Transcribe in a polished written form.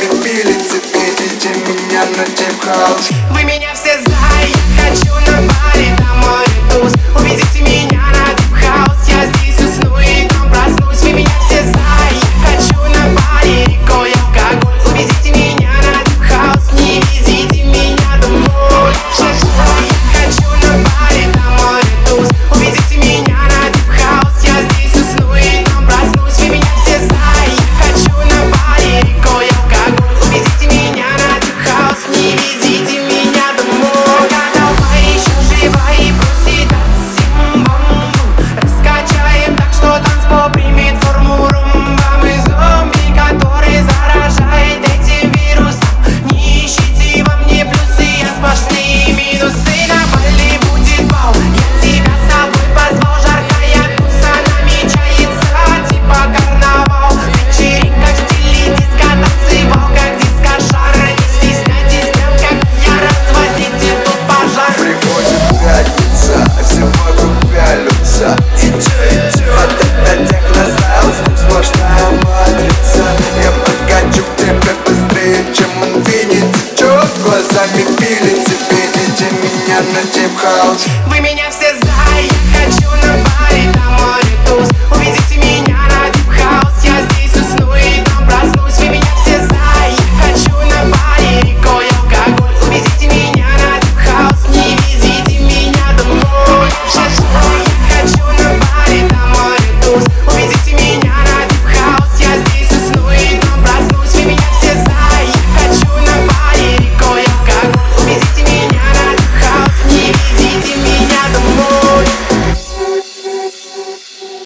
пилите, видите меня на Deep House. Вы меня все за, я хочу на баре, там море туз. Увезите меня на Deep House, я здесь усну и там проснусь. Вы меня все за, я хочу на баре, рекой алкоголь. Увезите меня на Deep House, не везите меня домой. Я хочу на баре, там море туз. Увезите меня на Deep House, я здесь усну и там проснусь. Вы меня все за, я хочу на баре, рекой алкоголь. Увезите меня на Deep House, не везите меня домой. Голова еще жива и просит от симбамбу. Раскачаем так, что танцпол примет форму румба. Мы зомби, который заражает этим вирусом. Не ищите во мне плюсы, я сплошные минусы. На Бали будет бал, я тебя с собой позвал. Жаркая туса намечается, типа карнавал. Вечеринка в стиле диско, танцевал как диско-шар. Не стесняйтесь, прям как я, разводите тут пожар. Приходит пятница, а все вокруг пялятся. Под это техно-стайл, сплошная матрица. Я подкачу к тебе быстрее, чем Infinity. Чё глазами пилите, видите меня на Deep House. Вы меня